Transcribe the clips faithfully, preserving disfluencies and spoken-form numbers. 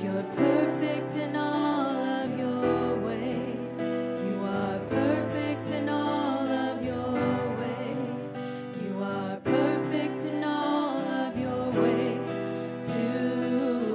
you're perfect in all of your ways. You are perfect in all of your ways. You are perfect in all of your ways to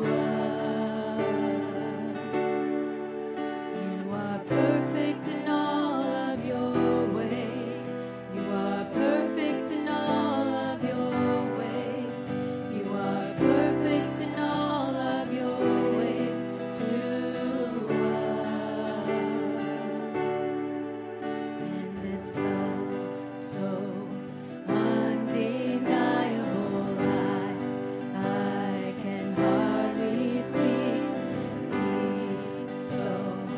us. You are perfect in all of your ways. You are perfect in all of your ways. You are perfect in all of your ways to us. And it's love so undeniable, I, I can hardly speak. Peace so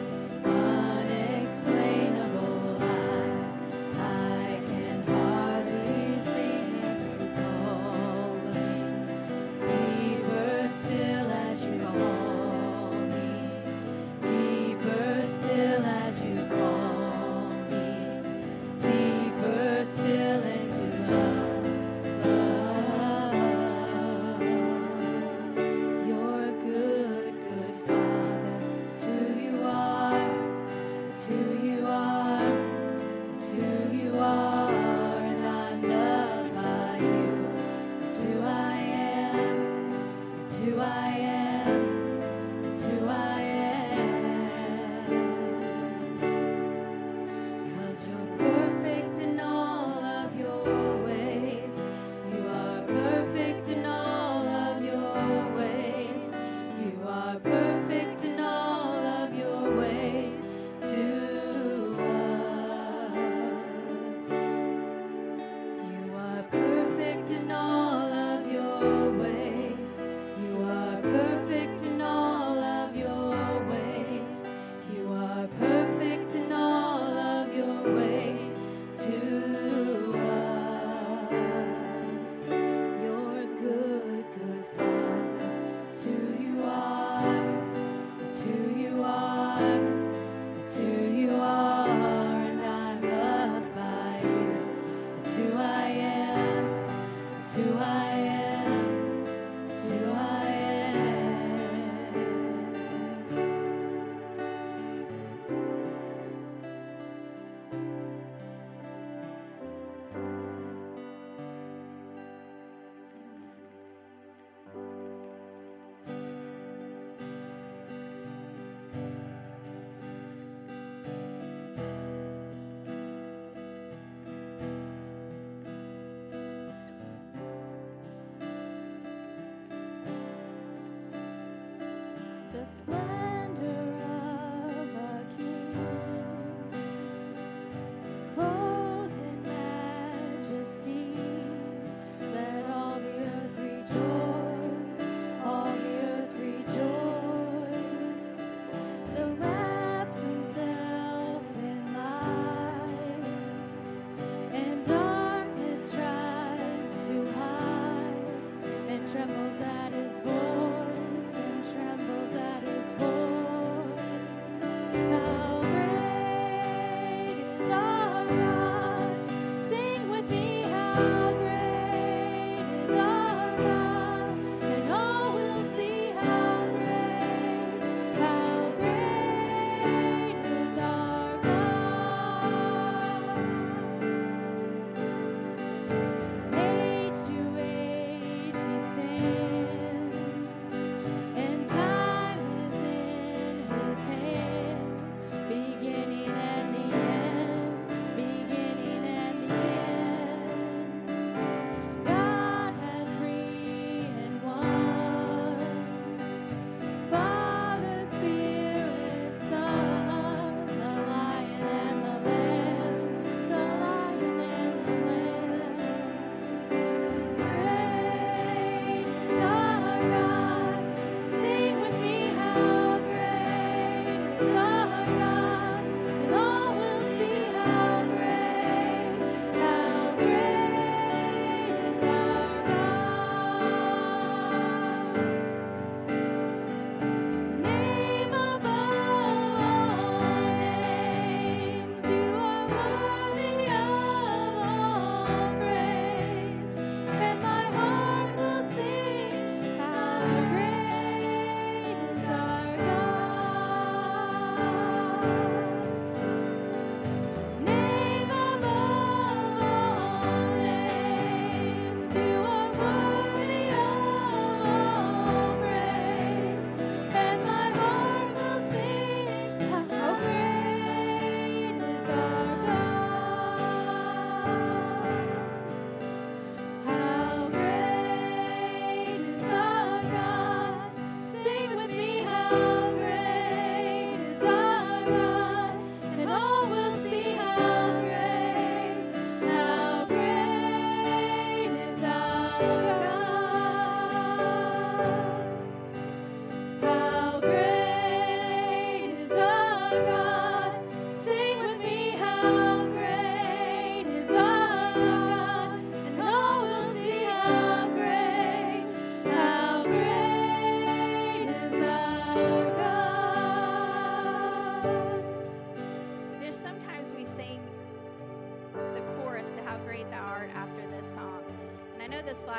unexplainable, I, I can hardly think. Call us deeper still as you call me, deeper still as you call me, deeper still into love, love. You're a good, good Father. It's who you are, it's who you are, it's who you are, and I'm loved by you. It's who I am, it's who I am, it's who I am. 'Cause you're perfect in all of your ways. You are perfect in all of your ways. You are perfect in all of your ways to us. You are perfect in all of your ways. You are perfect in all of your ways. You are perfect in all of your ways to us. You're a good, good Father. It's who you are. It's who you are. It's who you are, and I'm loved by you. It's who I am. It's who I am. It's who I am. The splendor of a king, clothed in majesty. Let all the earth rejoice, all the earth rejoice. The wraps himself in light, and darkness tries to hide, and trembles at his voice, and trembles at his voice.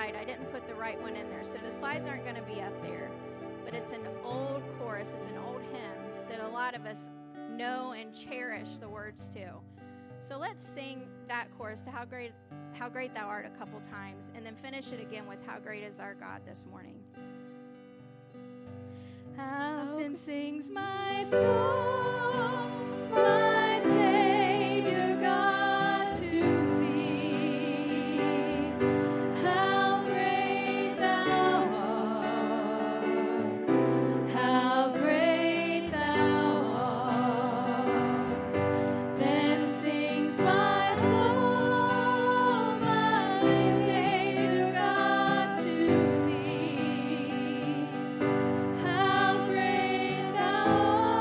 slide. I didn't put the right one in there, so the slides aren't going to be up there. But it's an old chorus. It's an old hymn that a lot of us know and cherish the words to. So let's sing that chorus to How Great, How Great Thou Art a couple times, and then finish it again with How Great Is Our God this morning. How then sings my soul, my Savior God, to thee. How great thou art, how great thou art. Then sings my soul, my Savior God, to thee. How great thou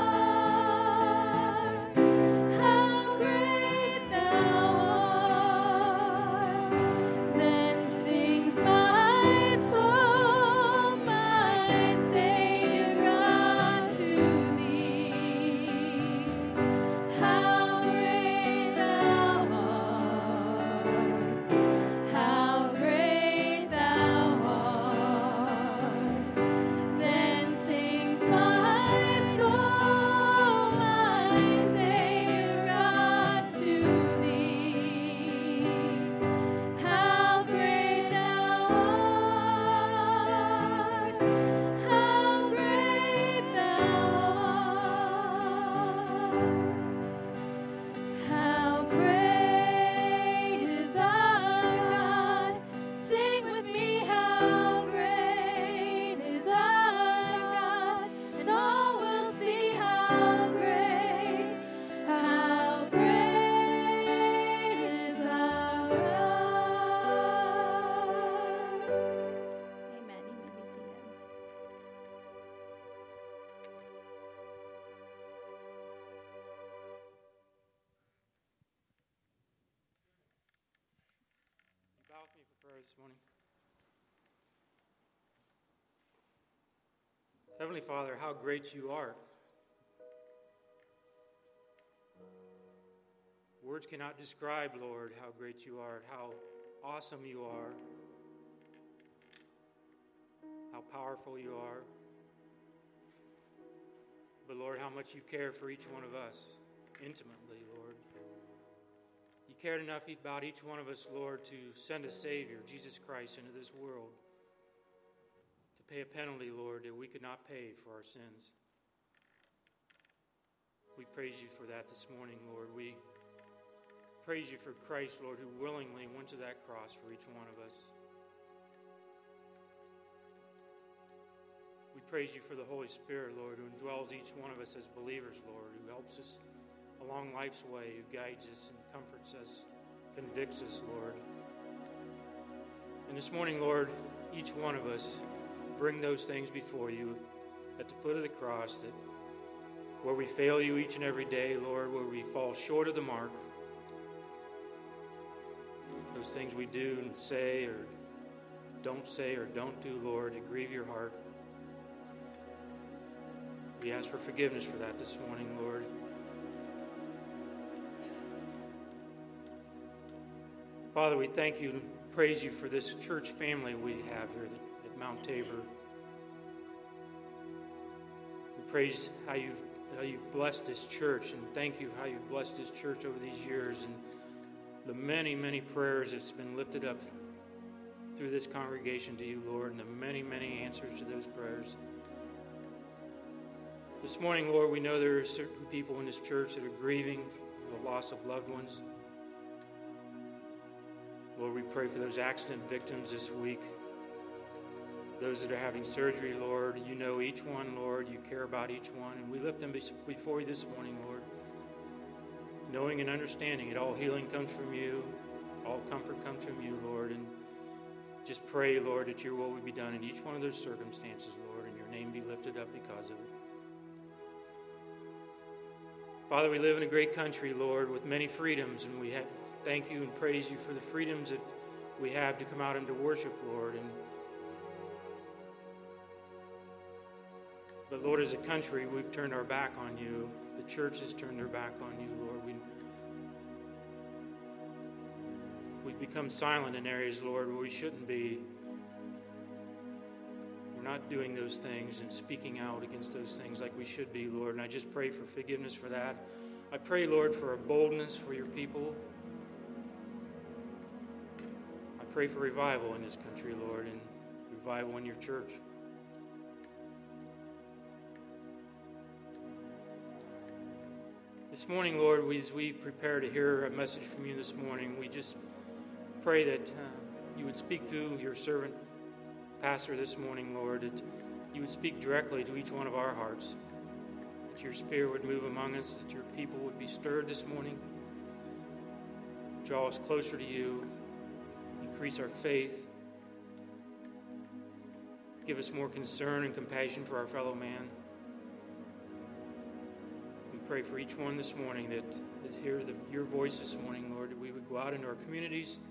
art, how great thou art. Then sings my soul, my Savior God, to thee. How great thou art, how great thou art. Then sings my soul, my Savior God, to thee. How great thou art, how great thou art. How great is our God. Sing with me, how great is our God. And all will see how great, how great is our God. Amen. You may be seated. Bow with me for prayer this morning. Heavenly Father, how great you are. Words cannot describe, Lord, how great you are, how awesome you are, how powerful you are. But Lord, how much you care for each one of us intimately, Lord. You cared enough about each one of us, Lord, to send a Savior, Jesus Christ, into this world to pay a penalty, Lord, that we could not pay for our sins. We praise you for that this morning, Lord. We praise you for Christ, Lord, who willingly went to that cross for each one of us. We praise you for the Holy Spirit, Lord, who indwells each one of us as believers, Lord, who helps us along life's way, who guides us and comforts us, convicts us, Lord. And this morning, Lord, each one of us bring those things before you at the foot of the cross, that where we fail you each and every day, Lord, where we fall short of the mark, those things we do and say or don't say or don't do, Lord, that grieve your heart. We ask for forgiveness for that this morning, Lord. Father, we thank you and praise you for this church family we have here at Mount Tabor. We praise how you've, how you've blessed this church, and thank you how you've blessed this church over these years, and the many, many prayers that's been lifted up through this congregation to you, Lord, and the many, many answers to those prayers. This morning, Lord, we know there are certain people in this church that are grieving the loss of loved ones. Lord, we pray for those accident victims this week, those that are having surgery, Lord. You know each one, Lord. You care about each one, and we lift them before you this morning, Lord, knowing and understanding that all healing comes from you, all comfort comes from you, Lord, and just pray, Lord, that your will would be done in each one of those circumstances, Lord, and your name be lifted up because of it. Father, we live in a great country, Lord, with many freedoms, and we have, thank you and praise you for the freedoms that we have to come out and to worship, Lord. And but, Lord, as a country, we've turned our back on you. The church has turned their back on you, Lord. We, we've become silent in areas, Lord, where we shouldn't be. not doing those things and speaking out against those things like we should be, Lord. And I just pray for forgiveness for that. I pray, Lord, for a boldness for your people. I pray for revival in this country, Lord, and revival in your church. This morning, Lord, we, as we prepare to hear a message from you this morning, we just pray that uh, you would speak through your servant pastor this morning, Lord, that you would speak directly to each one of our hearts, that your spirit would move among us, that your people would be stirred this morning, draw us closer to you, increase our faith, give us more concern and compassion for our fellow man. Pray for each one this morning that, that hears the, your voice this morning, Lord, that we would go out into our communities,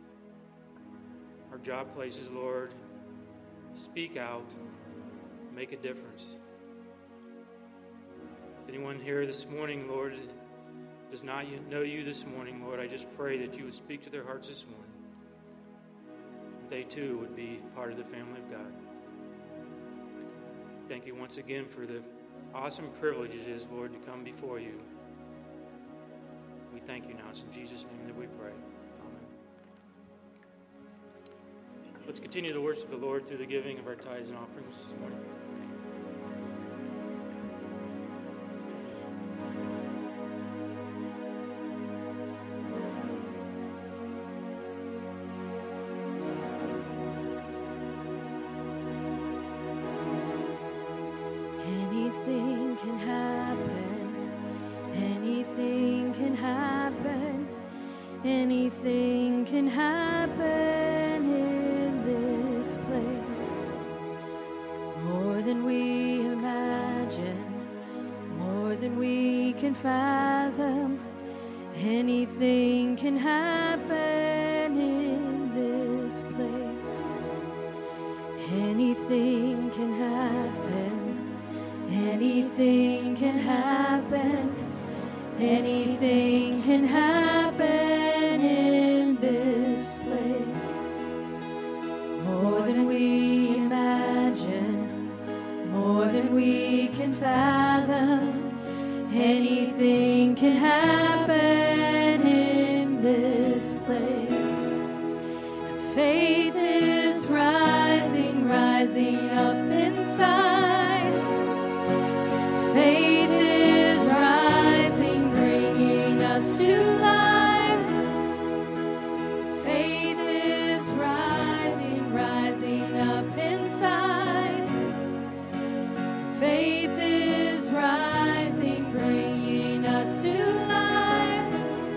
our job places, Lord, speak out, make a difference. If anyone here this morning, Lord, does not know you this morning, Lord, I just pray that you would speak to their hearts this morning. They too would be part of the family of God. Thank you once again for the awesome privilege it is, Lord, to come before you. We thank you now. It's in Jesus' name that we pray. Amen. Let's continue to worship the Lord through the giving of our tithes and offerings this morning. Anything can happen, anything can happen, anything can happen in this place. More than we imagine, more than we can fathom, anything can happen in this place. Anything can happen. Anything can happen, anything can happen in this place. More than we imagine, more than we can fathom, anything can happen in this place. And faith is rising, rising up inside. Faith is rising, bringing us to life. Faith is rising, rising up inside. Faith is rising, bringing us to life.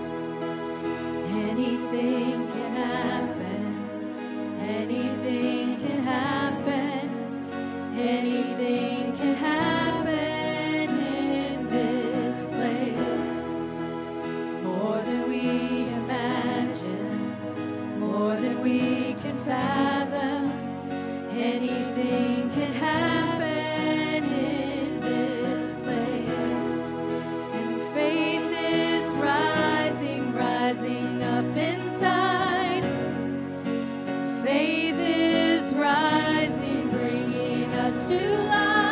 Anything can happen, anything can happen, anything can happen. We can fathom, anything can happen in this place. And faith is rising, rising up inside. Faith is rising, bringing us to life.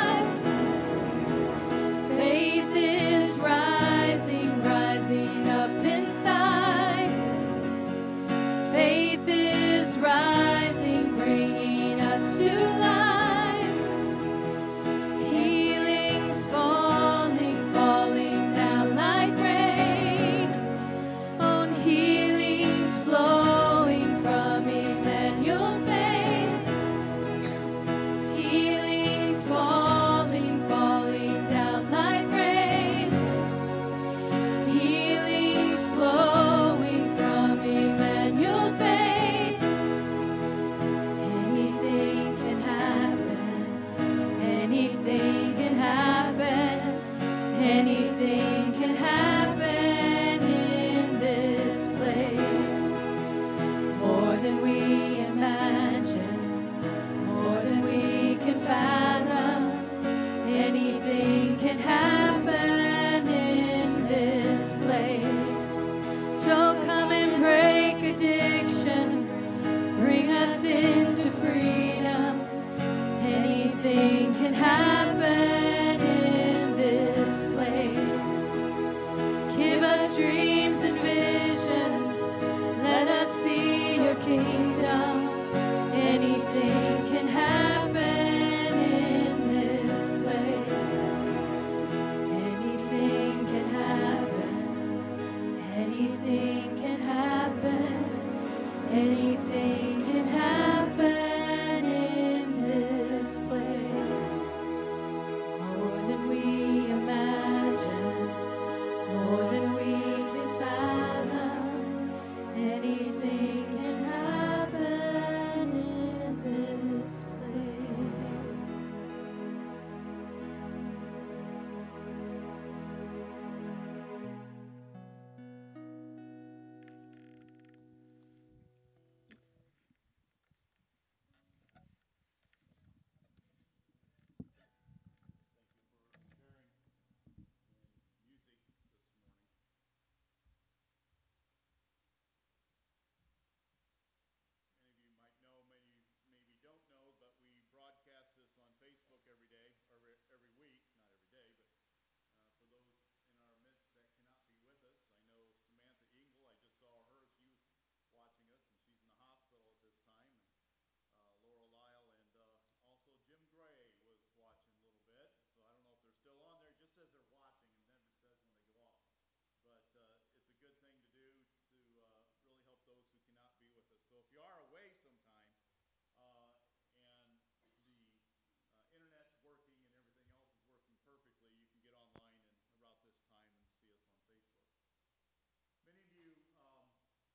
can happen in this place. Give us dreams and visions. Let us see your kingdom. Anything can happen in this place. Anything can happen. Anything can happen. Anything can happen in this place. More than we imagine, more than we can fathom. Anything can happen in this place. Many of you might know, many maybe don't know, but we broadcast this on Facebook every day, or every week, not every day, but uh, for those in our midst that cannot be with us, I know Samantha Engel, I just saw her, she was watching us, and she's in the hospital at this time, and uh, Laura Lyle, and uh, also Jim Gray was watching a little bit, so I don't know if they're still on there, it just says they're watching, and never says when they go off, but uh, it's a good thing to do to uh, really help those who cannot be with us. So if you are away sometime, uh, and the uh, internet's working and everything else is working perfectly, you can get online and about this time and see us on Facebook. Many of you um,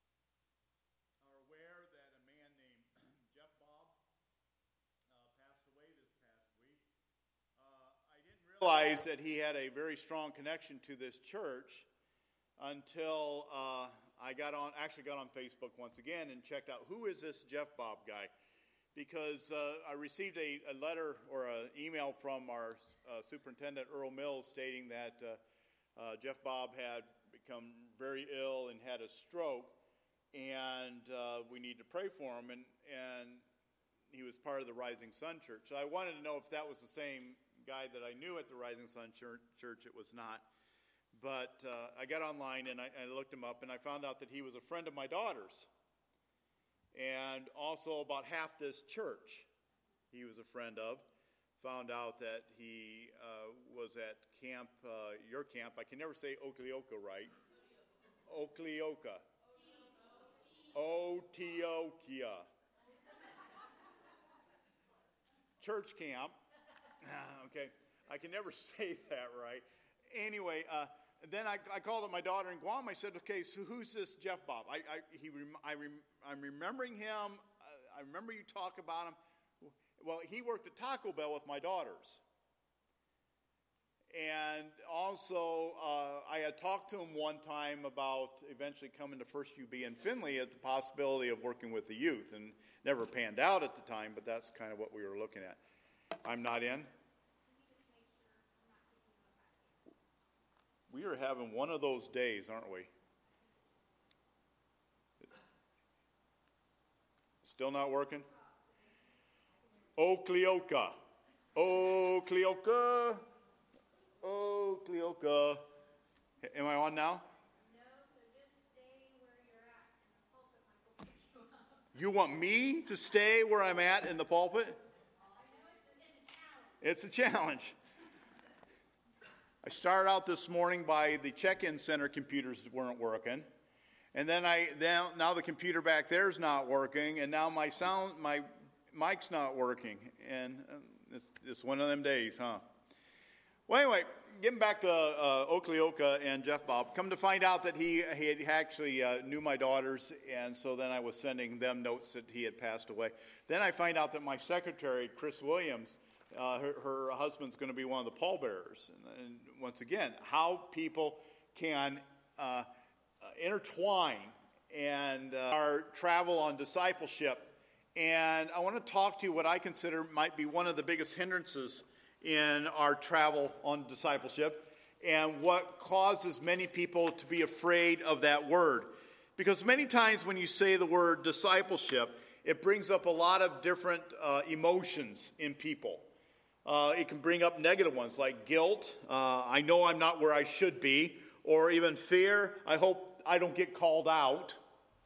are aware that a man named Jeff Bob uh, passed away this past week. Uh, I didn't realize that he had a very strong connection to this church until uh, I got on, actually got on Facebook once again and checked out, who is this Jeff Bob guy? Because uh, I received a, a letter or an email from our uh, superintendent, Earl Mills, stating that uh, uh, Jeff Bob had become very ill and had a stroke, and uh, we need to pray for him, and, and he was part of the Rising Sun Church. So I wanted to know if that was the same guy that I knew at the Rising Sun Church. It was not. But uh, I got online and I, I looked him up, and I found out that he was a friend of my daughter's. And also about half this church he was a friend of. Found out that he uh, was at camp, uh, your camp. I can never say Oklioka right. Oklioka. Otiokia. Church camp. Okay. I can never say that right. Anyway, uh, then I, I called up my daughter in Guam. I said, okay, so who's this Jeff Bob? I, I, he, I rem, I'm remembering him. I remember you talk about him. Well, he worked at Taco Bell with my daughters. And also, uh, I had talked to him one time about eventually coming to First U B in Findlay at the possibility of working with the youth. And never panned out at the time, but that's kind of what we were looking at. I'm not in. We are having one of those days, aren't we? Still not working? Oh, Cleoka. Oh, Cleoka. Oh, Cleoka. Am I on now? No, so just stay where you're at in the pulpit. Michael pick you up. You want me to stay where I'm at in the pulpit? It's a challenge. I started out this morning by the check-in center computers weren't working. And then I now, now the computer back there is not working, and now my sound my mic's not working. And it's, it's one of them days, huh? Well, anyway, getting back to uh, Oklioka and Jeff Bob, come to find out that he, he had actually uh, knew my daughters, and so then I was sending them notes that he had passed away. Then I find out that my secretary, Chris Williams, uh, her, her husband's going to be one of the pallbearers. And, and once again, how people can uh, intertwine and uh, our travel on discipleship. And I want to talk to you what I consider might be one of the biggest hindrances in our travel on discipleship, and what causes many people to be afraid of that word. Because many times when you say the word discipleship, it brings up a lot of different uh, emotions in people. Uh, it can bring up negative ones like guilt. Uh, I know I'm not where I should be. Or even fear. I hope I don't get called out.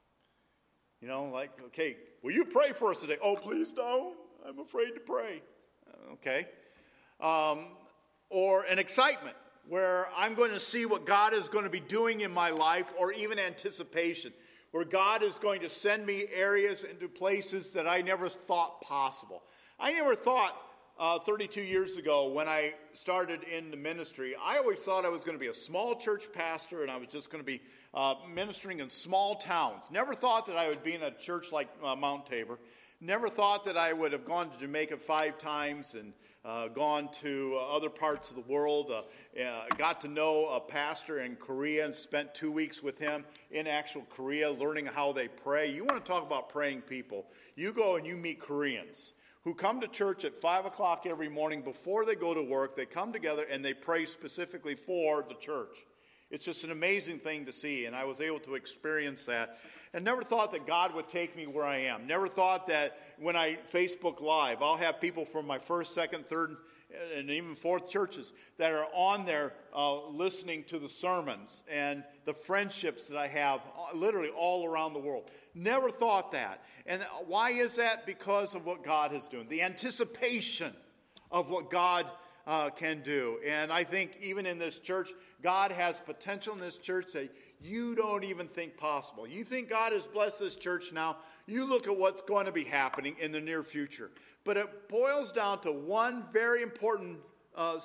You know, like, okay, will you pray for us today? Oh, please don't. I'm afraid to pray. Okay. Um, or an excitement where I'm going to see what God is going to be doing in my life, or even anticipation, where God is going to send me areas into places that I never thought possible. I never thought uh, thirty-two years ago when I started in the ministry, I always thought I was going to be a small church pastor and I was just going to be uh, ministering in small towns. Never thought that I would be in a church like uh, Mount Tabor. Never thought that I would have gone to Jamaica five times and uh, gone to uh, other parts of the world. Uh, uh, got to know a pastor in Korea and spent two weeks with him in actual Korea learning how they pray. You want to talk about praying people. You go and you meet Koreans who come to church at five o'clock every morning before they go to work. They come together and they pray specifically for the church. It's just an amazing thing to see, and I was able to experience that. And never thought that God would take me where I am. Never thought that when I Facebook Live, I'll have people from my first, second, third, and even fourth churches that are on there uh, listening to the sermons and the friendships that I have literally all around the world. Never thought that. And why is that? Because of what God is doing. The anticipation of what God uh, can do. And I think even in this church, God has potential in this church that you don't even think possible. You think God has blessed this church now. You look at what's going to be happening in the near future. But it boils down to one very important, uh,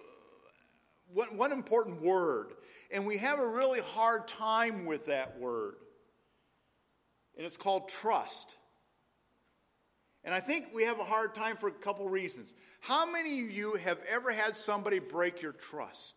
one, one important word. And we have a really hard time with that word. And it's called trust. And I think we have a hard time for a couple reasons. How many of you have ever had somebody break your trust?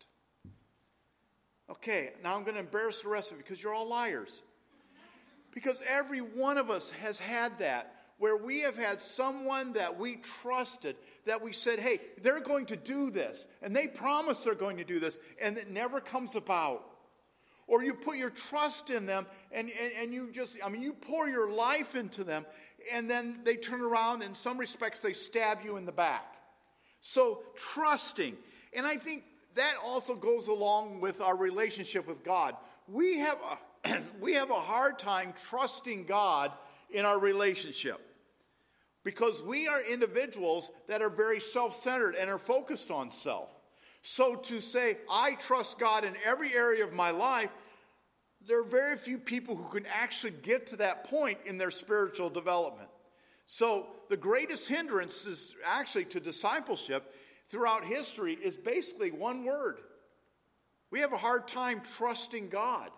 Okay, now I'm going to embarrass the rest of you because you're all liars. Because every one of us has had that, where we have had someone that we trusted, that we said, hey, they're going to do this, and they promise they're going to do this, and it never comes about. Or you put your trust in them, and, and, and you just, I mean, you pour your life into them, and then they turn around, in some respects, they stab you in the back. So, trusting. And I think that also goes along with our relationship with God. We have a, we have a hard time trusting God in our relationship because we are individuals that are very self-centered and are focused on self. So to say, I trust God in every area of my life, there are very few people who can actually get to that point in their spiritual development. So the greatest hindrance is actually to discipleship throughout history is basically one word. We have a hard time trusting God.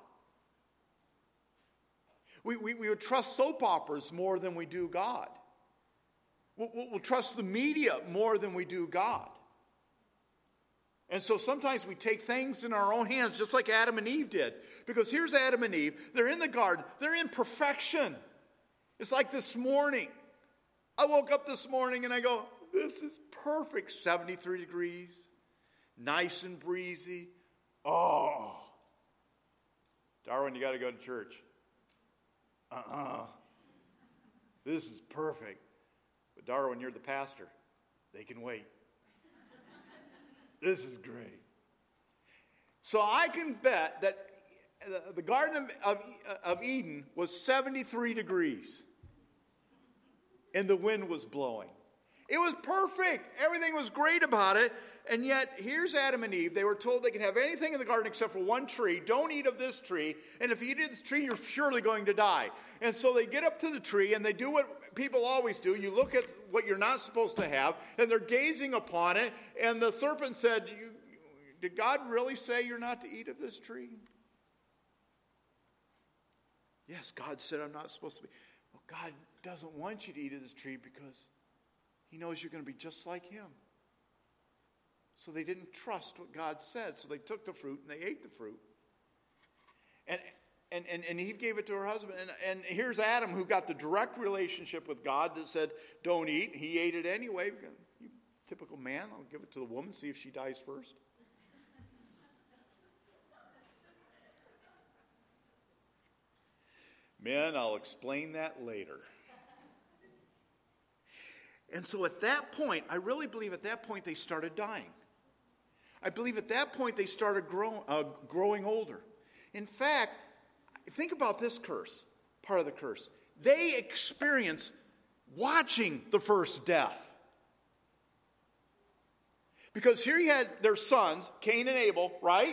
We, we, we would trust soap operas more than we do God. We'll, we'll trust the media more than we do God. And so sometimes we take things in our own hands just like Adam and Eve did. Because here's Adam and Eve. They're in the garden. They're in perfection. It's like this morning. I woke up this morning and I go, this is perfect. seventy-three degrees. Nice and breezy. Oh. Darwin, you got to go to church. Uh-uh. This is perfect. But Darwin, you're the pastor. They can wait. This is great. So I can bet that the Garden of, of, of Eden was seventy-three degrees. And the wind was blowing. It was perfect. Everything was great about it. And yet, here's Adam and Eve. They were told they can have anything in the garden except for one tree. Don't eat of this tree. And if you eat of this tree, you're surely going to die. And so they get up to the tree and they do what people always do. You look at what you're not supposed to have, and they're gazing upon it. And the serpent said, you, did God really say you're not to eat of this tree? Yes, God said I'm not supposed to be. Well, God doesn't want you to eat of this tree because he knows you're going to be just like him. So they didn't trust what God said. So they took the fruit and they ate the fruit. And and, and, and Eve gave it to her husband. And, and here's Adam, who got the direct relationship with God that said, don't eat. He ate it anyway. You typical man, I'll give it to the woman, see if she dies first. Men, I'll explain that later. And so at that point, I really believe at that point they started dying. I believe at that point they started grow, uh, growing older. In fact, think about this curse, part of the curse. They experience watching the first death. Because here you had their sons, Cain and Abel, right?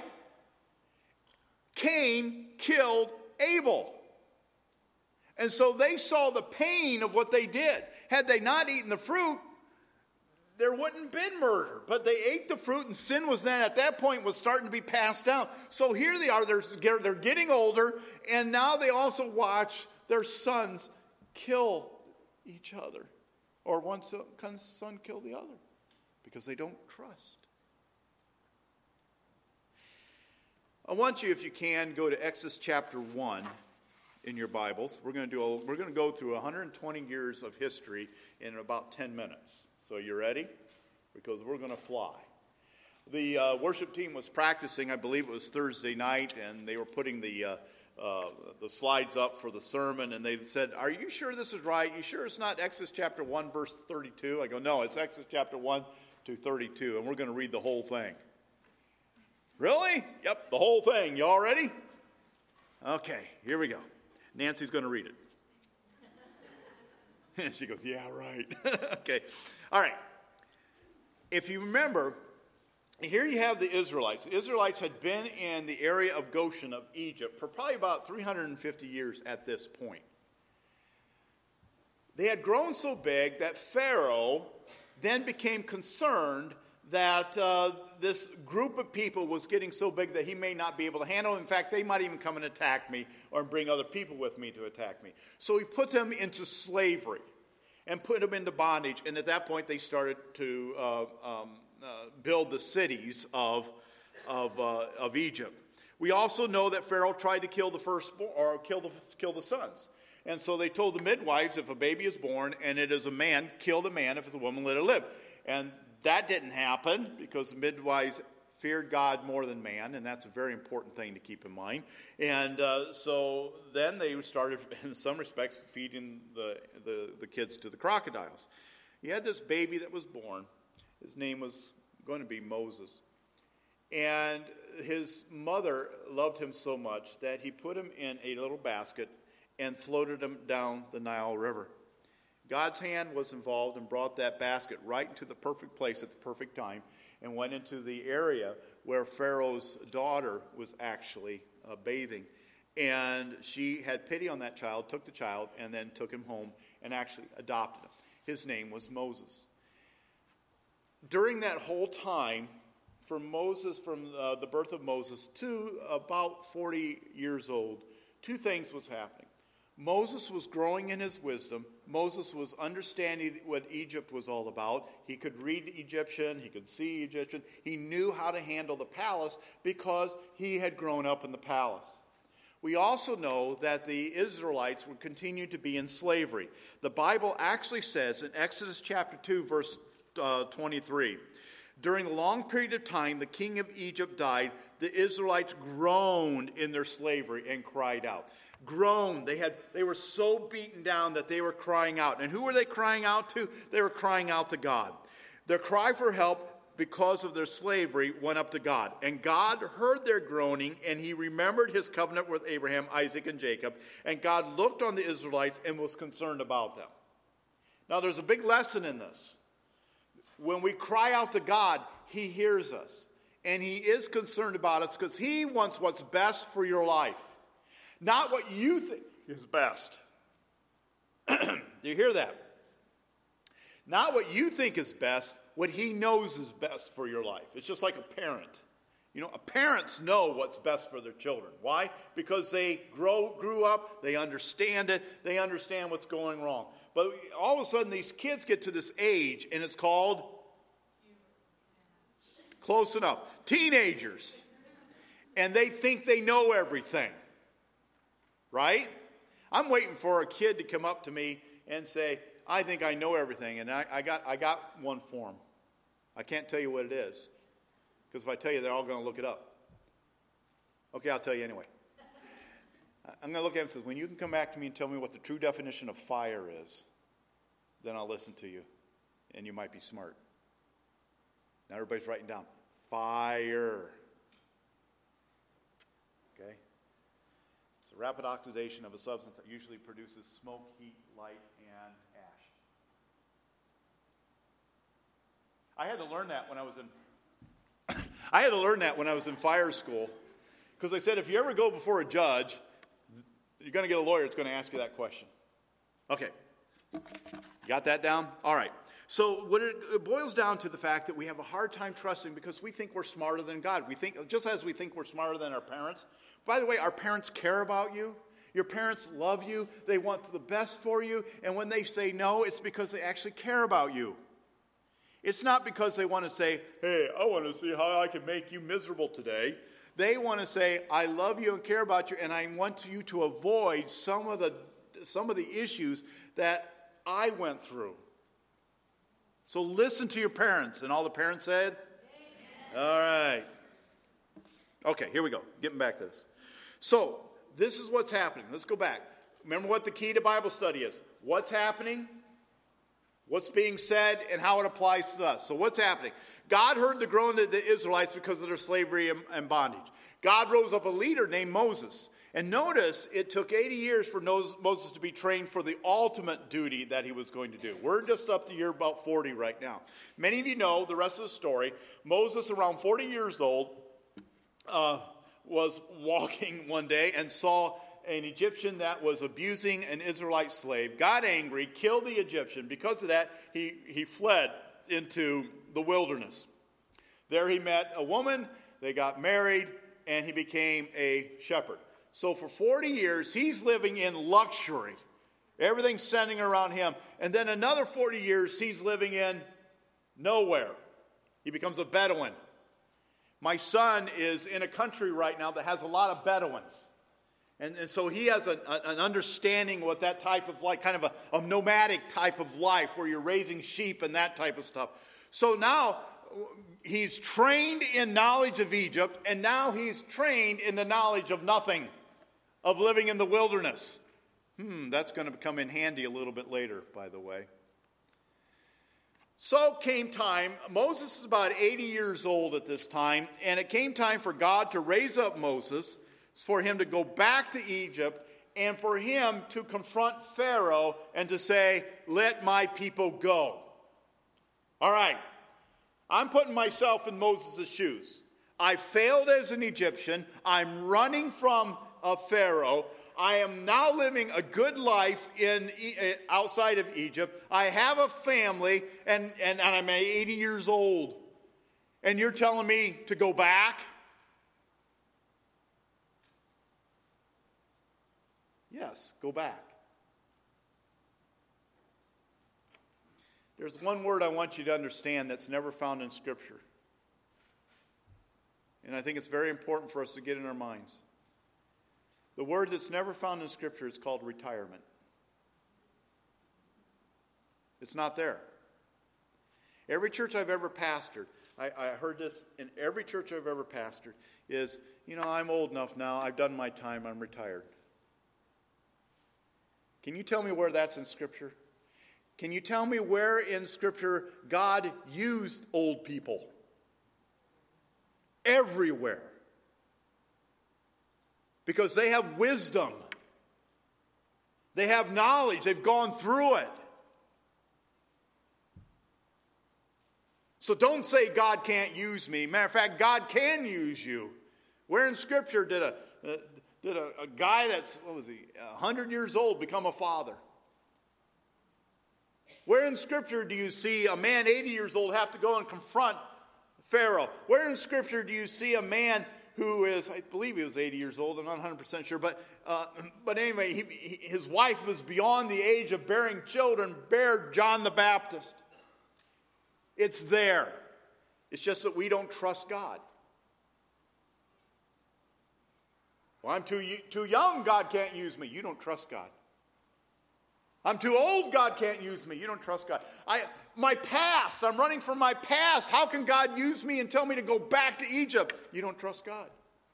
Cain killed Abel. And so they saw the pain of what they did. Had they not eaten the fruit, there wouldn't have been murder. But they ate the fruit, and sin was then at that point was starting to be passed down. So here they are, they're, they're getting older, and now they also watch their sons kill each other. Or one son kill the other. Because they don't trust. I want you, if you can, go to Exodus chapter one in your Bibles. We're going to do a, we're going to go through one hundred twenty years of history in about ten minutes. So you ready? Because we're going to fly. The uh, worship team was practicing. I believe it was Thursday night, and they were putting the uh, uh, the slides up for the sermon. And they said, "Are you sure this is right? You sure it's not Exodus chapter one, verse thirty-two?" I go, "No, it's Exodus chapter one to thirty-two, and we're going to read the whole thing." Really? Yep, the whole thing. You all ready? Okay, here we go. Nancy's going to read it. She goes, "Yeah, right." Okay. All right. If you remember, here you have the Israelites. The Israelites had been in the area of Goshen of Egypt for probably about three hundred fifty years at this point. They had grown so big that Pharaoh then became concerned that uh, this group of people was getting so big that he may not be able to handle it. In fact, they might even come and attack me or bring other people with me to attack me. So he put them into slavery and put them into bondage. And at that point, they started to uh, um, uh, build the cities of, of, uh, of Egypt. We also know that Pharaoh tried to kill the firstborn, or kill the, kill the sons. And so they told the midwives, if a baby is born and it is a man, kill the man. If it's a woman, let it live. And that didn't happen because the midwives feared God more than man, and that's a very important thing to keep in mind. And uh, so then they started, in some respects, feeding the, the, the kids to the crocodiles. He had this baby that was born. His name was going to be Moses. And his mother loved him so much that he put him in a little basket and floated him down the Nile River. God's hand was involved and brought that basket right into the perfect place at the perfect time and went into the area where Pharaoh's daughter was actually uh, bathing. And she had pity on that child, took the child, and then took him home and actually adopted him. His name was Moses. During that whole time, from Moses, from uh, the birth of Moses to about forty years old, two things was happening. Moses was growing in his wisdom. Moses was understanding what Egypt was all about. He could read Egyptian. He could see Egyptian. He knew how to handle the palace because he had grown up in the palace. We also know that the Israelites would continue to be in slavery. The Bible actually says in Exodus chapter two, verse uh, twenty-three, during a long period of time, the king of Egypt died. The Israelites groaned in their slavery and cried out. Groaned. They had they were so beaten down that they were crying out. And who were they crying out to? They were crying out to God. Their cry for help because of their slavery went up to God. And God heard their groaning, and he remembered his covenant with Abraham, Isaac, and Jacob. And God looked on the Israelites and was concerned about them. Now there's a big lesson in this. When we cry out to God, he hears us. And he is concerned about us because he wants what's best for your life. Not what you think is best. Do you hear that? Not what you think is best, what he knows is best for your life. It's just like a parent. You know, parents know what's best for their children. Why? Because they grow, grew up, they understand it, they understand what's going wrong. But all of a sudden, these kids get to this age, and it's called, close enough, teenagers. And they think they know everything. Right? I'm waiting for a kid to come up to me and say, I think I know everything. And I, I got I got one for him. I can't tell you what it is. Because if I tell you, they're all going to look it up. Okay, I'll tell you anyway. I'm going to look at him and say, when you can come back to me and tell me what the true definition of fire is, then I'll listen to you. And you might be smart. Now everybody's writing down. Fire. Okay? It's a rapid oxidation of a substance that usually produces smoke, heat, light, and ash. I had to learn that when I was in I had to learn that when I was in fire school. Because they said if you ever go before a judge, you're going to get a lawyer that's going to ask you that question. Okay. You got that down? All right. So what it, it boils down to the fact that we have a hard time trusting because we think we're smarter than God. We think, just as we think we're smarter than our parents. By the way, our parents care about you. Your parents love you. They want the best for you. And when they say no, it's because they actually care about you. It's not because they want to say, hey, I want to see how I can make you miserable today. They want to say, I love you and care about you, and I want you to avoid some of the some of the issues that I went through. So listen to your parents. And all the parents said? Amen. All right. Okay, here we go. Getting back to this. So this is what's happening. Let's go back. Remember what the key to Bible study is. What's happening? What's being said and how it applies to us. So what's happening? God heard the groan of the Israelites because of their slavery and bondage. God rose up a leader named Moses. And notice it took eighty years for Moses to be trained for the ultimate duty that he was going to do. We're just up to year about forty right now. Many of you know the rest of the story. Moses, around forty years old, uh, was walking one day and saw an Egyptian that was abusing an Israelite slave, got angry, killed the Egyptian. Because of that, he, he fled into the wilderness. There he met a woman, they got married, and he became a shepherd. So for forty years, he's living in luxury. Everything's centering around him. And then another forty years, he's living in nowhere. He becomes a Bedouin. My son is in a country right now that has a lot of Bedouins. And, and so he has a, a, an understanding what that type of life, kind of a, a nomadic type of life where you're raising sheep and that type of stuff. So now he's trained in knowledge of Egypt, and now he's trained in the knowledge of nothing, of living in the wilderness. Hmm, that's going to come in handy a little bit later, by the way. So came time, Moses is about eighty years old at this time, and it came time for God to raise up Moses, for him to go back to Egypt, and for him to confront Pharaoh and to say, let my people go. All right, I'm putting myself in Moses' shoes. I failed as an Egyptian. I'm running from uh, Pharaoh. I am now living a good life in outside of Egypt. I have a family, and, and, and I'm eighty years old. And you're telling me to go back? Yes, go back. There's one word I want you to understand that's never found in Scripture. And I think it's very important for us to get in our minds. The word that's never found in Scripture is called retirement. It's not there. Every church I've ever pastored, I, I heard this in every church I've ever pastored, is, you know, I'm old enough now, I've done my time, I'm retired. Can you tell me where that's in Scripture? Can you tell me where in Scripture God used old people? Everywhere. Because they have wisdom. They have knowledge. They've gone through it. So don't say God can't use me. Matter of fact, God can use you. Where in Scripture did a... a Did a, a guy that's, what was he, one hundred years old become a father? Where in Scripture do you see a man eighty years old have to go and confront Pharaoh? Where in Scripture do you see a man who is, I believe he was eighty years old, I'm not one hundred percent sure, but uh, but anyway, he, he, his wife was beyond the age of bearing children, bare John the Baptist. It's there. It's just that we don't trust God. Well, I'm too, too young, God can't use me. You don't trust God. I'm too old, God can't use me. You don't trust God. I, my past, I'm running from my past. How can God use me and tell me to go back to Egypt? You don't trust God.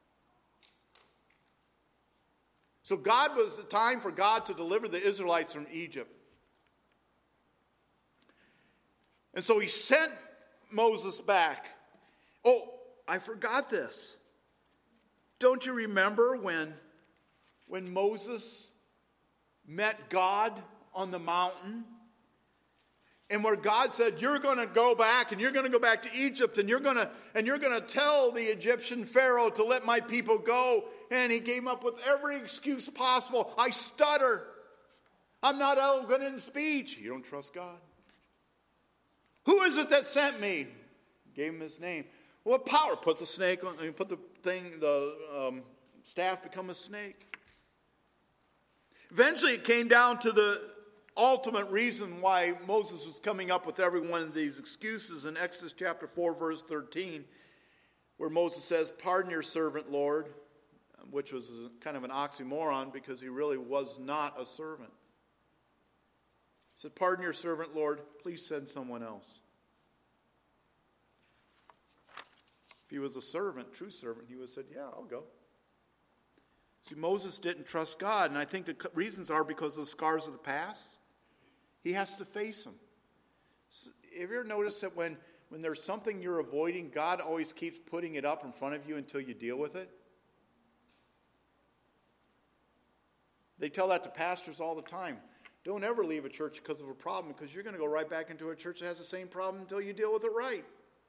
So God was the time for God to deliver the Israelites from Egypt. And so he sent Moses back. Oh, I forgot this. Don't you remember when, when Moses met God on the mountain? And where God said, you're going to go back and you're going to go back to Egypt and you're going to and you're going to tell the Egyptian Pharaoh to let my people go. And he came up with every excuse possible. I stutter. I'm not eloquent in speech. You don't trust God? Who is it that sent me? Gave him his name. What power? Put the snake on, I mean, put the thing, the um, staff become a snake. Eventually it came down to the ultimate reason why Moses was coming up with every one of these excuses in Exodus chapter four, verse thirteen, where Moses says, pardon your servant, Lord, which was kind of an oxymoron because he really was not a servant. He said, pardon your servant, Lord, please send someone else. If he was a servant, true servant, he would have said, yeah, I'll go. See, Moses didn't trust God, and I think the reasons are because of the scars of the past. He has to face them. Have you ever noticed that when, when there's something you're avoiding, God always keeps putting it up in front of you until you deal with it? They tell that to pastors all the time. Don't ever leave a church because of a problem, because you're going to go right back into a church that has the same problem until you deal with it right.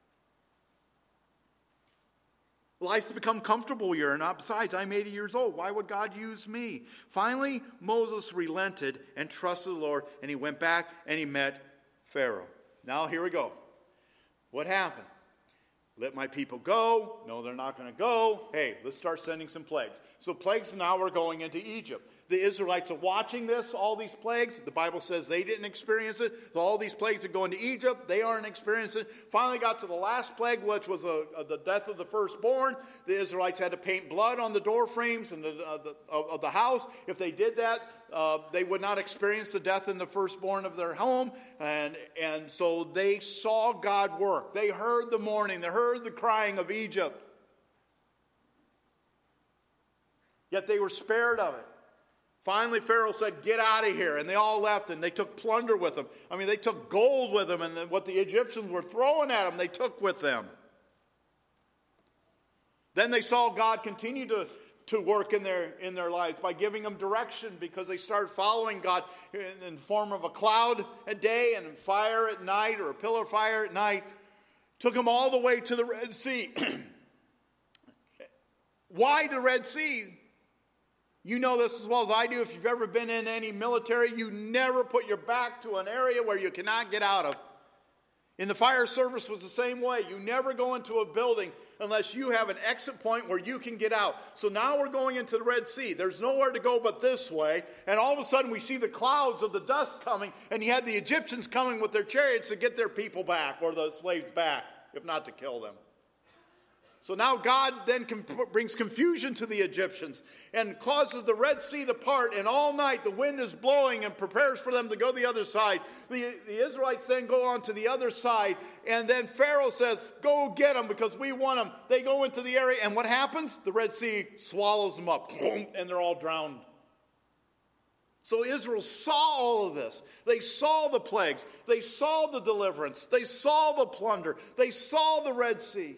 Life's become comfortable here, and besides, I'm eighty years old. Why would God use me? Finally, Moses relented and trusted the Lord, and he went back and he met Pharaoh. Now, here we go. What happened? Let my people go. No, they're not going to go. Hey, let's start sending some plagues. So plagues, now we're going into Egypt. The Israelites are watching this, all these plagues. The Bible says they didn't experience it. So all these plagues are going to Egypt. They aren't experiencing it. Finally got to the last plague, which was a, a, the death of the firstborn. The Israelites had to paint blood on the door frames and the, uh, the, of, of the house. If they did that, uh, they would not experience the death in the firstborn of their home. And, and so they saw God work. They heard the mourning. They heard the crying of Egypt. Yet they were spared of it. Finally, Pharaoh said, get out of here. And they all left, and they took plunder with them. I mean, they took gold with them, and what the Egyptians were throwing at them, they took with them. Then they saw God continue to, to work in their, in their lives by giving them direction, because they started following God in, in the form of a cloud at day and fire at night, or a pillar of fire at night. Took them all the way to the Red Sea. Why the Red Sea? You know this as well as I do. If you've ever been in any military, you never put your back to an area where you cannot get out of. In the fire service was the same way. You never go into a building unless you have an exit point where you can get out. So now we're going into the Red Sea. There's nowhere to go but this way. And all of a sudden we see the clouds of the dust coming, and you had the Egyptians coming with their chariots to get their people back, or the slaves back, if not to kill them. So now God then brings confusion to the Egyptians and causes the Red Sea to part, and all night the wind is blowing and prepares for them to go the other side. The, the Israelites then go on to the other side, and then Pharaoh says, go get them because we want them. They go into the area, and what happens? The Red Sea swallows them up, and they're all drowned. So Israel saw all of this. They saw the plagues. They saw the deliverance. They saw the plunder. They saw the Red Sea.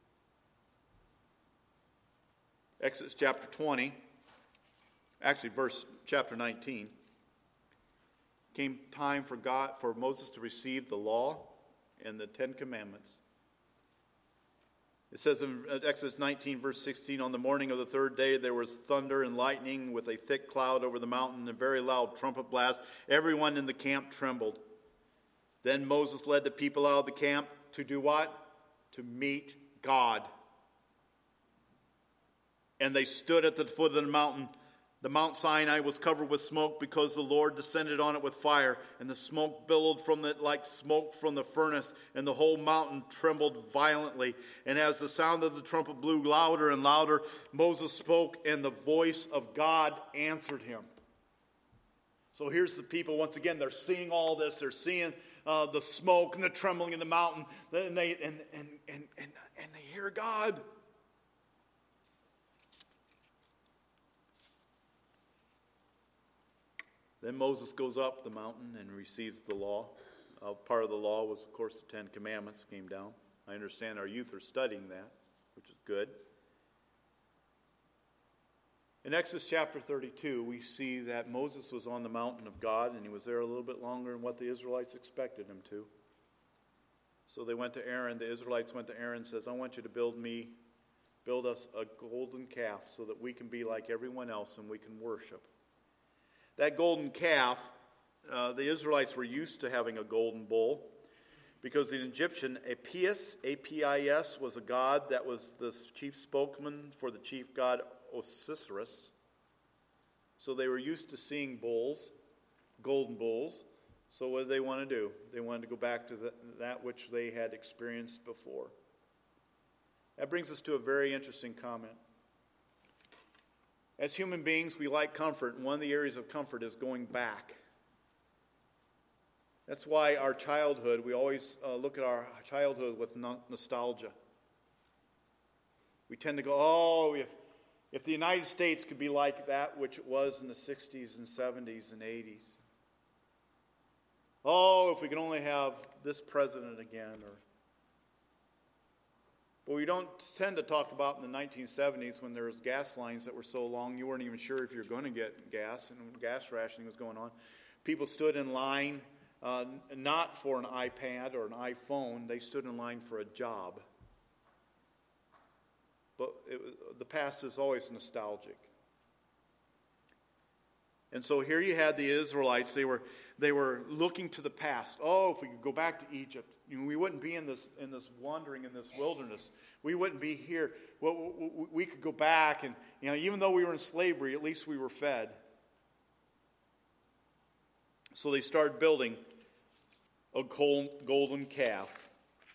Exodus chapter twenty, actually verse chapter nineteen, came time for God, for Moses to receive the law and the Ten Commandments. It says in Exodus nineteen, verse sixteen, on the morning of the third day there was thunder and lightning with a thick cloud over the mountain and a very loud trumpet blast. Everyone in the camp trembled. Then Moses led the people out of the camp to do what? To meet God. And they stood at the foot of the mountain. The Mount Sinai was covered with smoke because the Lord descended on it with fire. And the smoke billowed from it like smoke from the furnace. And the whole mountain trembled violently. And as the sound of the trumpet blew louder and louder, Moses spoke, and the voice of God answered him. So here's the people, once again, they're seeing all this. They're seeing uh, the smoke and the trembling in the mountain. And they, and, and, and, and, and they hear God. Then Moses goes up the mountain and receives the law Uh, part of the law was, of course, the Ten Commandments came down. I understand our youth are studying that, which is good. In Exodus chapter thirty-two, we see that Moses was on the mountain of God, and he was there a little bit longer than what the Israelites expected him to. So they went to Aaron. The Israelites went to Aaron and says, I want you to build me, build us a golden calf so that we can be like everyone else and we can worship. That golden calf, uh, the Israelites were used to having a golden bull because the Egyptian Apis, A P I S, was a god that was the chief spokesman for the chief god Osiris. So they were used to seeing bulls, golden bulls. So what did they want to do? They wanted to go back to the, that which they had experienced before. That brings us to a very interesting comment. As human beings, we like comfort, and one of the areas of comfort is going back. That's why our childhood, we always uh, look at our childhood with no- nostalgia. We tend to go, oh, if, if the United States could be like that which it was in the sixties and seventies and eighties. Oh, if we could only have this president again. Or, but we don't tend to talk about in the nineteen seventies when there was gas lines that were so long you weren't even sure if you were going to get gas, and gas rationing was going on. People stood in line uh, not for an iPad or an iPhone. They stood in line for a job. But it, the past is always nostalgic. And so here you had the Israelites. They were they were looking to the past. Oh, if we could go back to Egypt, you know, we wouldn't be in this in this wandering in this wilderness. We wouldn't be here. Well, we could go back, and you know, even though we were in slavery, at least we were fed. So they started building a golden calf.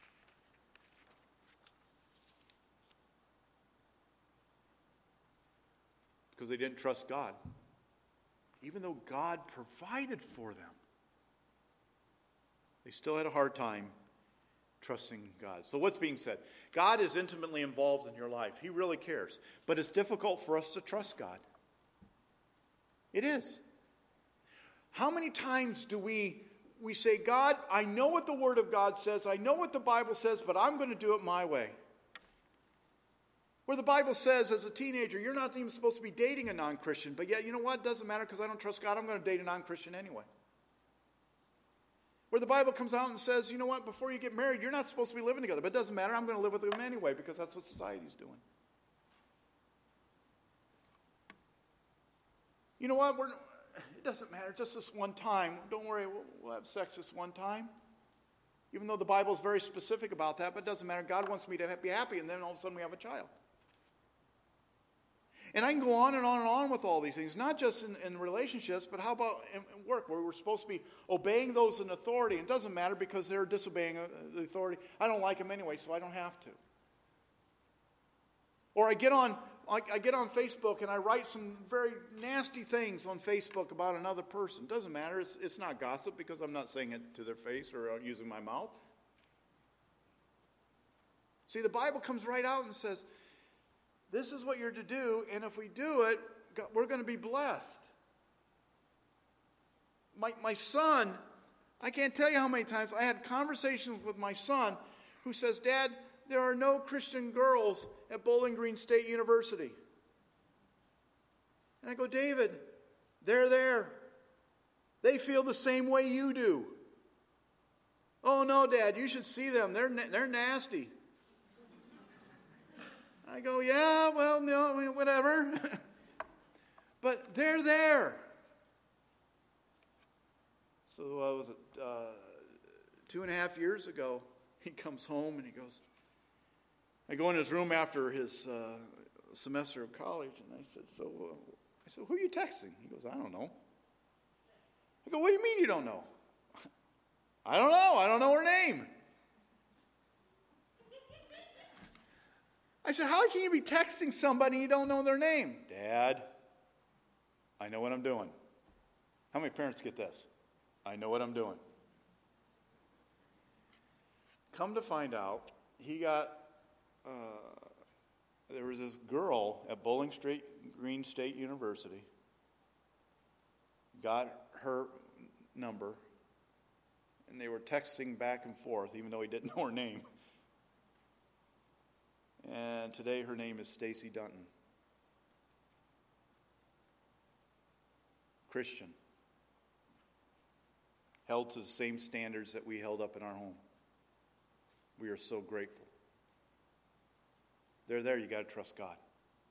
Because they didn't trust God. Even though God provided for them, they still had a hard time trusting God. So what's being said? God is intimately involved in your life. He really cares. But it's difficult for us to trust God. It is. How many times do we, we say, God, I know what the Word of God says, I know what the Bible says, but I'm going to do it my way. Where the Bible says, as a teenager, you're not even supposed to be dating a non-Christian. But yet, you know what? It doesn't matter because I don't trust God. I'm going to date a non-Christian anyway. Where the Bible comes out and says, you know what? Before you get married, you're not supposed to be living together. But it doesn't matter. I'm going to live with them anyway because that's what society's doing. You know what? We're, it doesn't matter. Just this one time. Don't worry. We'll, we'll have sex this one time. Even though the Bible is very specific about that. But it doesn't matter. God wants me to be happy. And then all of a sudden we have a child. And I can go on and on and on with all these things, not just in, in relationships, but how about in, in work, where we're supposed to be obeying those in authority. It doesn't matter because they're disobeying uh, the authority. I don't like them anyway, so I don't have to. Or I get on, I, I get on Facebook and I write some very nasty things on Facebook about another person. It doesn't matter. It's, it's not gossip because I'm not saying it to their face or using my mouth. See, the Bible comes right out and says, this is what you're to do, and if we do it, God, we're going to be blessed. My, my son, I can't tell you how many times I had conversations with my son who says, Dad, there are no Christian girls at Bowling Green State University. And I go, David, they're there. They feel the same way you do. Oh, no, Dad, you should see them. They're, they're nasty. I go, yeah, well, no, whatever. But they're there. So uh, was it uh, two and a half years ago, he comes home and he goes, I go in his room after his uh, semester of college, and I said, so, uh, I said, who are you texting? He goes, I don't know. I go, what do you mean you don't know? I don't know. I don't know her name. I said, how can you be texting somebody you don't know their name? Dad, I know what I'm doing. How many parents get this? I know what I'm doing. Come to find out, he got, uh, there was this girl at Bowling Green State University, got her number, and they were texting back and forth, even though he didn't know her name. And today her name is Stacy Dunton. Christian. Held to the same standards that we held up in our home. We are so grateful. They're there, you got to trust God.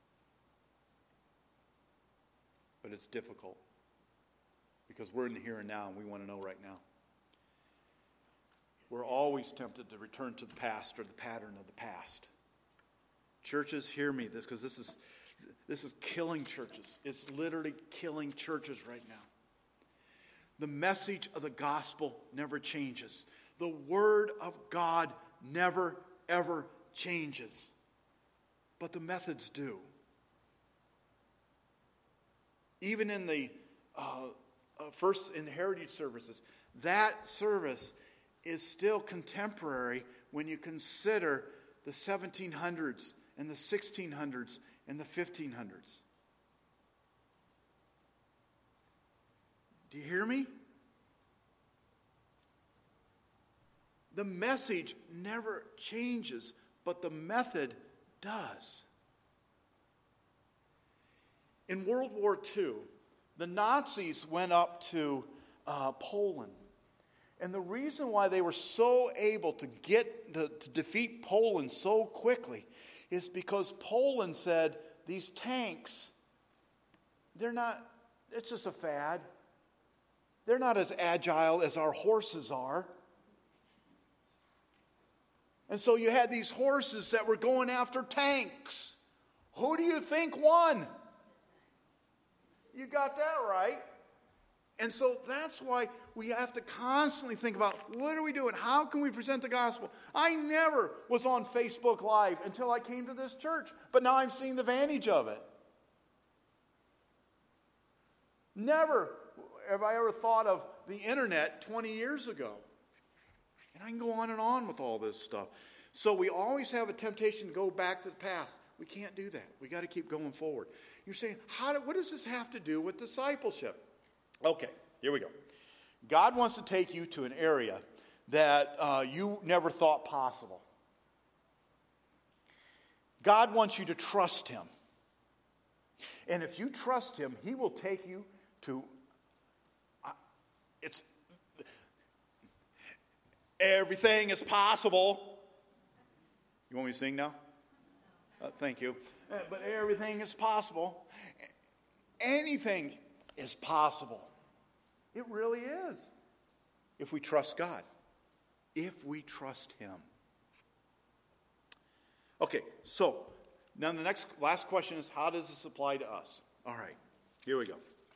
But it's difficult. Because we're in the here and now, and we want to know right now. We're always tempted to return to the past or the pattern of the past. Churches, hear me, this because this is this is killing churches. It's literally killing churches right now. The message of the gospel never changes. The word of God never, ever changes. But the methods do. Even in the uh, uh, first in heritage services, that service is still contemporary when you consider the seventeen hundreds and the sixteen hundreds and the fifteen hundreds. Do you hear me? The message never changes, but the method does. In World War Two, the Nazis went up to uh, Poland. And the reason why they were so able to get to, to defeat Poland so quickly is because Poland said, these tanks, they're not, it's just a fad. They're not as agile as our horses are. And so you had these horses that were going after tanks. Who do you think won? You got that right. And so that's why we have to constantly think about, what are we doing? How can we present the gospel? I never was on Facebook Live until I came to this church. But now I'm seeing the advantage of it. Never have I ever thought of the internet twenty years ago. And I can go on and on with all this stuff. So we always have a temptation to go back to the past. We can't do that. We got to keep going forward. You're saying, how do, what does this have to do with discipleship? Okay, here we go. God wants to take you to an area that uh, you never thought possible. God wants you to trust Him. And if you trust Him, He will take you to, uh, it's, everything is possible. You want me to sing now? Uh, thank you. Uh, but everything is possible. Anything is possible. It really is. If we trust God. If we trust Him. Okay, so now the next last question is, how does this apply to us? All right, here we go.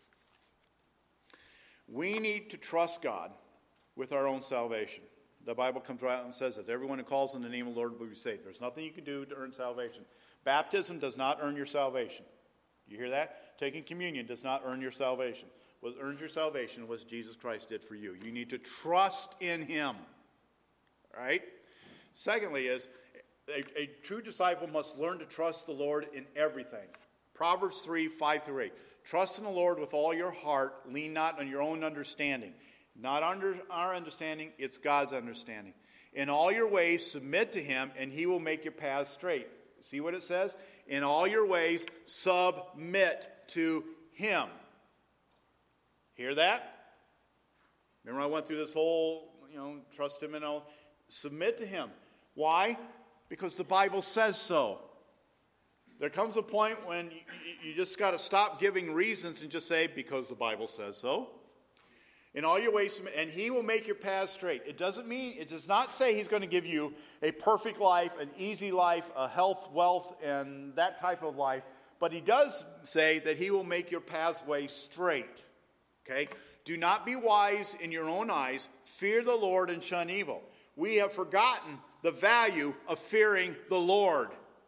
We need to trust God with our own salvation. The Bible comes right out and says that everyone who calls on the name of the Lord will be saved. There's nothing you can do to earn salvation. Baptism does not earn your salvation. You hear that? Taking communion does not earn your salvation. What earns your salvation was Jesus Christ did for you. You need to trust in Him. All right? Secondly is, a, a true disciple must learn to trust the Lord in everything. Proverbs three, five through eight. Trust in the Lord with all your heart. Lean not on your own understanding. Not under our understanding, it's God's understanding. In all your ways, submit to Him, and He will make your paths straight. See what it says? In all your ways, submit to Him. Hear that? Remember I went through this whole, you know, trust Him and all. Submit to Him. Why? Because the Bible says so. There comes a point when you, you just got to stop giving reasons and just say, because the Bible says so. In all your ways, and He will make your paths straight. It doesn't mean, it does not say He's going to give you a perfect life, an easy life, a health, wealth, and that type of life. But He does say that He will make your pathway straight. Okay? Do not be wise in your own eyes. Fear the Lord and shun evil. We have forgotten the value of fearing the Lord.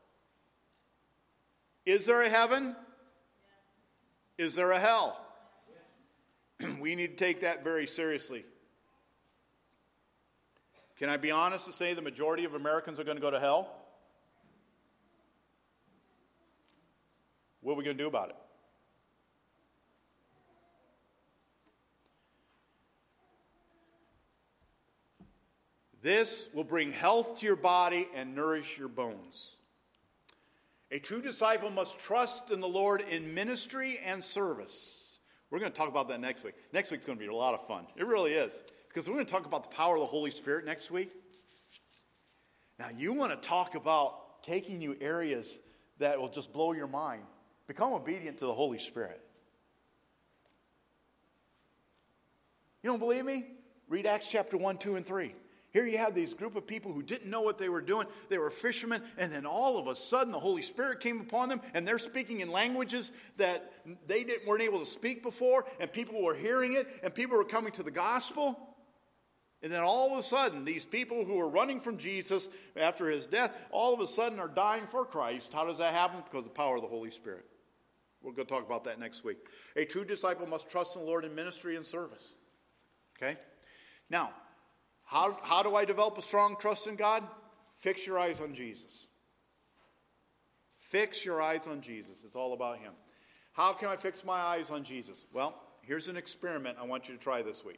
Is there a heaven? Is there a hell? We need to take that very seriously. Can I be honest and say the majority of Americans are going to go to hell? What are we going to do about it? This will bring health to your body and nourish your bones. A true disciple must trust in the Lord in ministry and service. We're going to talk about that next week. Next week's going to be a lot of fun. It really is. Because we're going to talk about the power of the Holy Spirit next week. Now, you want to talk about taking you areas that will just blow your mind. Become obedient to the Holy Spirit. You don't believe me? Read Acts chapter one, two, and three. Here you have these group of people who didn't know what they were doing. They were fishermen, and then all of a sudden the Holy Spirit came upon them, and they're speaking in languages that they didn't, weren't able to speak before, and people were hearing it, and people were coming to the gospel. And then all of a sudden, these people who were running from Jesus after his death, all of a sudden are dying for Christ. How does that happen? Because of the power of the Holy Spirit. We're going to talk about that next week. A true disciple must trust in the Lord in ministry and service. Okay? Now, how, how do I develop a strong trust in God? Fix your eyes on Jesus. Fix your eyes on Jesus. It's all about him. How can I fix my eyes on Jesus? Well, here's an experiment I want you to try this week.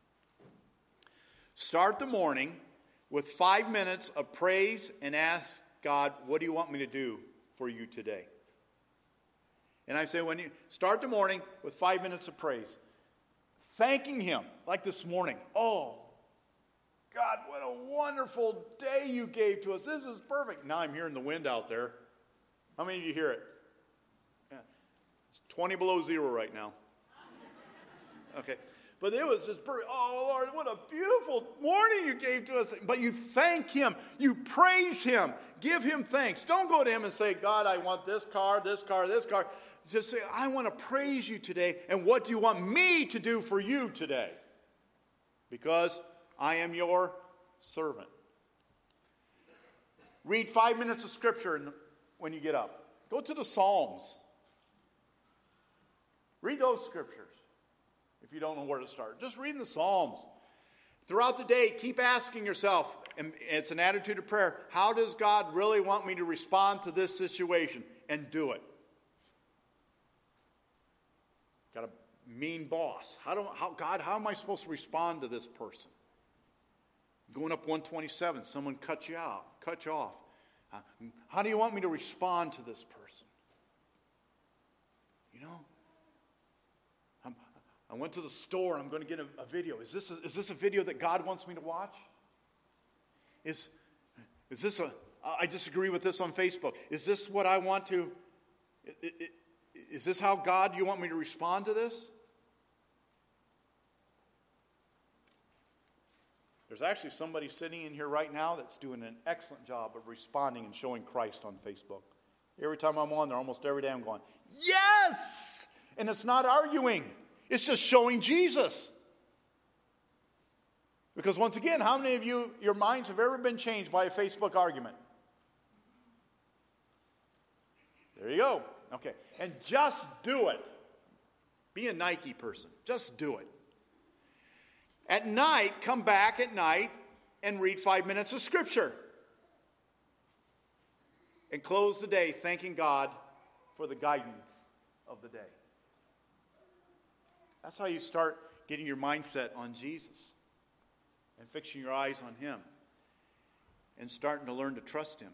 Start the morning with five minutes of praise and ask God, what do you want me to do for you today? And I say, when you start the morning with five minutes of praise, thanking him, like this morning. Oh, God, what a wonderful day you gave to us. This is perfect. Now I'm hearing the wind out there. How many of you hear it? Yeah. It's twenty below zero right now. Okay. But it was just perfect. Oh, Lord, what a beautiful morning you gave to us. But you thank him. You praise him. Give him thanks. Don't go to him and say, God, I want this car, this car, this car. Just say, I want to praise you today. And what do you want me to do for you today? Because I am your servant. Read five minutes of scripture when you get up. Go to the Psalms. Read those scriptures. If you don't know where to start, just reading the Psalms. Throughout the day, keep asking yourself, and it's an attitude of prayer, how does God really want me to respond to this situation? And do it. Got a mean boss. How do how God, how am I supposed to respond to this person? Going up one twenty-seven, someone cut you out, cut you off. Uh, how do you want me to respond to this person? You know? I'm, I went to the store, I'm going to get a, a video. Is this a, is this a video that God wants me to watch? Is, is this a, I disagree with this on Facebook. Is this what I want to, is this how God, you want me to respond to this? There's actually somebody sitting in here right now that's doing an excellent job of responding and showing Christ on Facebook. Every time I'm on there, almost every day I'm going, yes! And it's not arguing. It's just showing Jesus. Because once again, how many of you, your minds have ever been changed by a Facebook argument? There you go. Okay. And just do it. Be a Nike person. Just do it. At night, come back at night and read five minutes of scripture. And close the day thanking God for the guidance of the day. That's how you start getting your mindset on Jesus and fixing your eyes on him and starting to learn to trust him.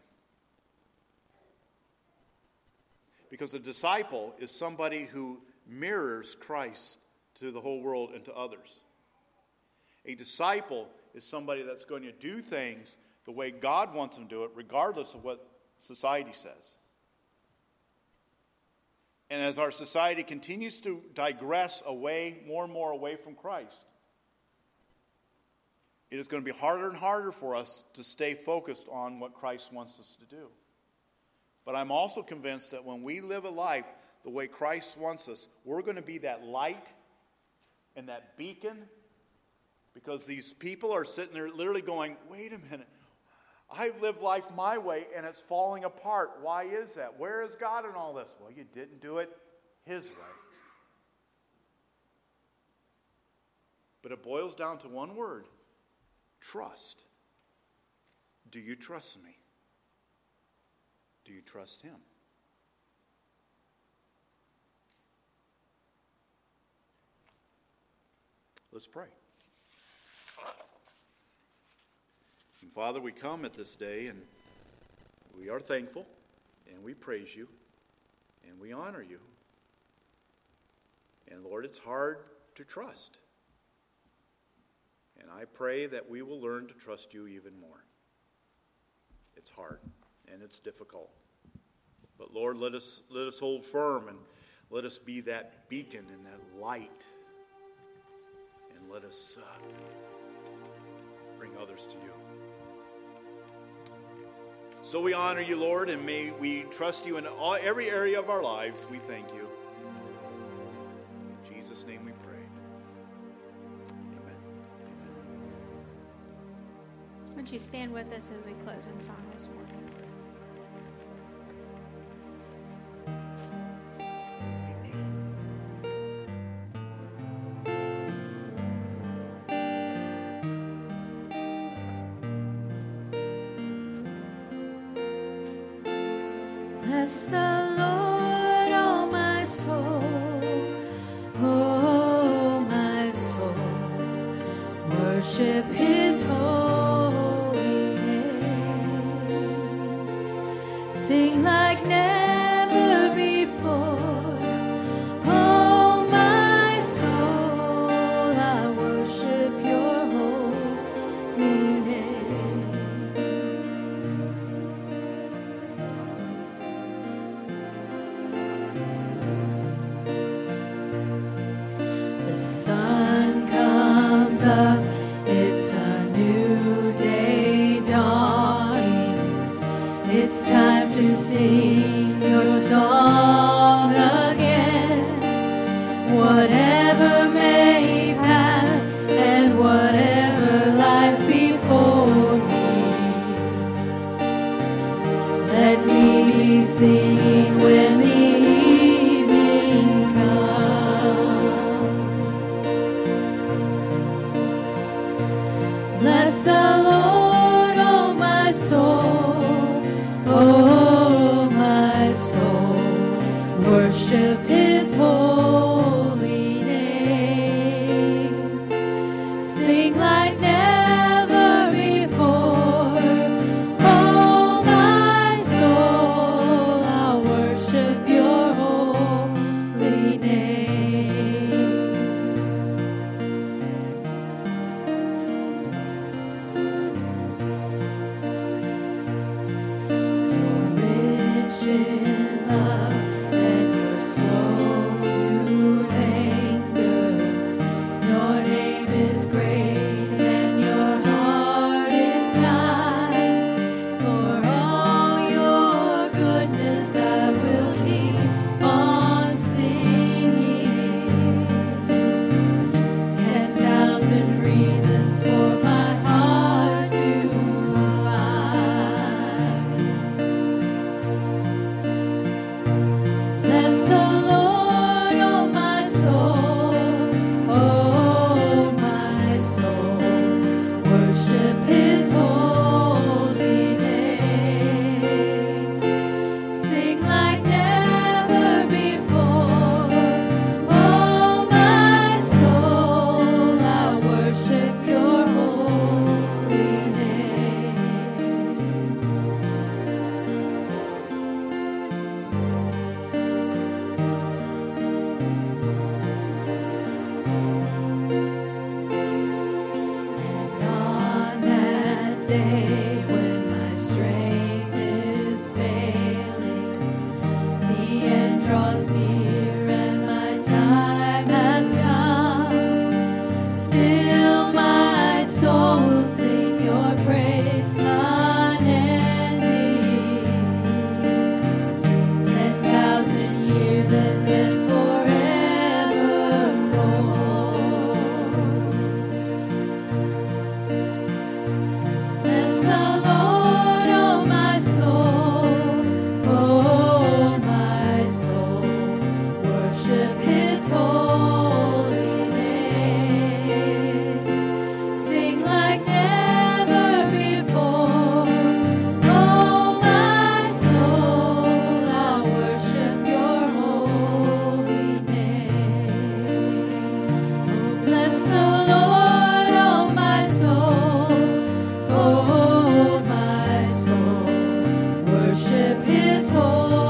Because a disciple is somebody who mirrors Christ to the whole world and to others. A disciple is somebody that's going to do things the way God wants them to do it, regardless of what society says. And as our society continues to digress away, more and more away from Christ, it is going to be harder and harder for us to stay focused on what Christ wants us to do. But I'm also convinced that when we live a life the way Christ wants us, we're going to be that light and that beacon. Because these people are sitting there literally going, wait a minute, I've lived life my way and it's falling apart. Why is that? Where is God in all this? Well, you didn't do it his way. But it boils down to one word: trust. Do you trust me? Do you trust him? Let's pray. And Father, we come at this day and we are thankful and we praise you and we honor you. And Lord, it's hard to trust. And I pray that we will learn to trust you even more. It's hard and it's difficult. But Lord, let us let us hold firm and let us be that beacon and that light. And let us uh, bring others to you. So we honor you, Lord, and may we trust you in all, every area of our lives. We thank you. In Jesus' name we pray. Amen. Amen. Would you stand with us as we close in song this morning? Bless the Lord, oh my soul, oh my soul, worship his holy name. Sing like never before, oh my soul, I worship your holy name. The sun comes up, it's a new day dawning. It's time to sing your song again. Whatever may pass and whatever lies before me, let me be singing when the evening comes. Bless the Lord, oh my soul, oh my soul, worship his holy name. Sing like never before, oh my soul, I'll worship your holy name. You're rich in love and you're slow His holy